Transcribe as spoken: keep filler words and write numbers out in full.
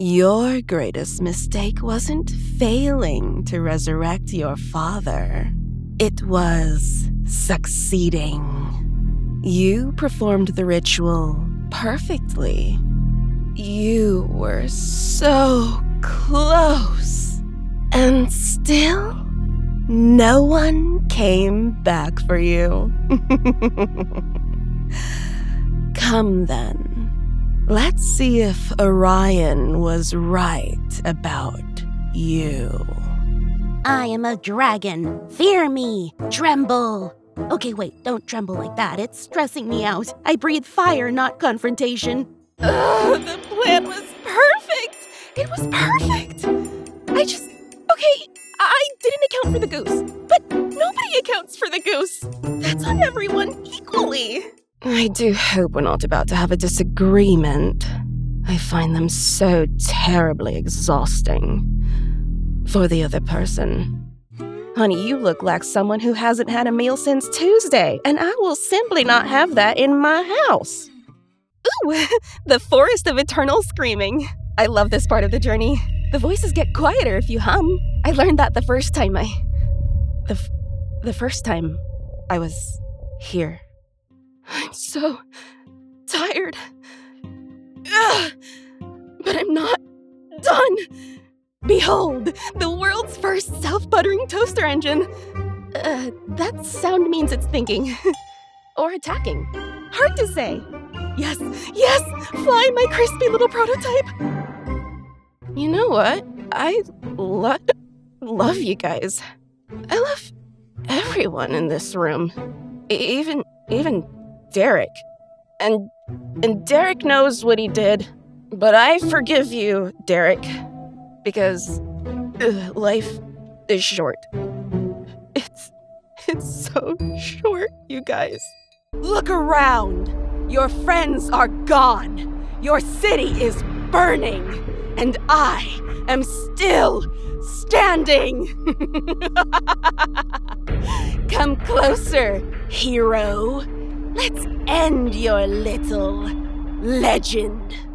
Your greatest mistake wasn't failing to resurrect your father. It was succeeding. You performed the ritual perfectly. You were so close. And still, no one came back for you. Come then. Let's see if Orion was right about you. I am a dragon. Fear me. Tremble. Okay, wait, don't tremble like that. It's stressing me out. I breathe fire, not confrontation. Ugh, the plan was perfect. It was perfect. I just... Okay, I didn't account for the goose, but nobody accounts for the goose. That's on everyone equally. I do hope we're not about to have a disagreement. I find them so terribly exhausting. For the other person. Honey, you look like someone who hasn't had a meal since Tuesday, and I will simply not have that in my house. Ooh, the forest of eternal screaming. I love this part of the journey. The voices get quieter if you hum. I learned that the first time I... The, f- the first time I was here. I'm so tired. Ugh, but I'm not done. Behold, the world's first self-buttering toaster engine. Uh, that sound means it's thinking. Or attacking. Hard to say. Yes, yes, fly my crispy little prototype. You know what? I lo- love you guys. I love everyone in this room. E- even, even Derek. And, and Derek knows what he did. But I forgive you, Derek. Because ugh, life is short. It's, it's so short, you guys. Look around. Your friends are gone. Your city is burning. And I am still standing. Come closer, hero. Let's end your little legend.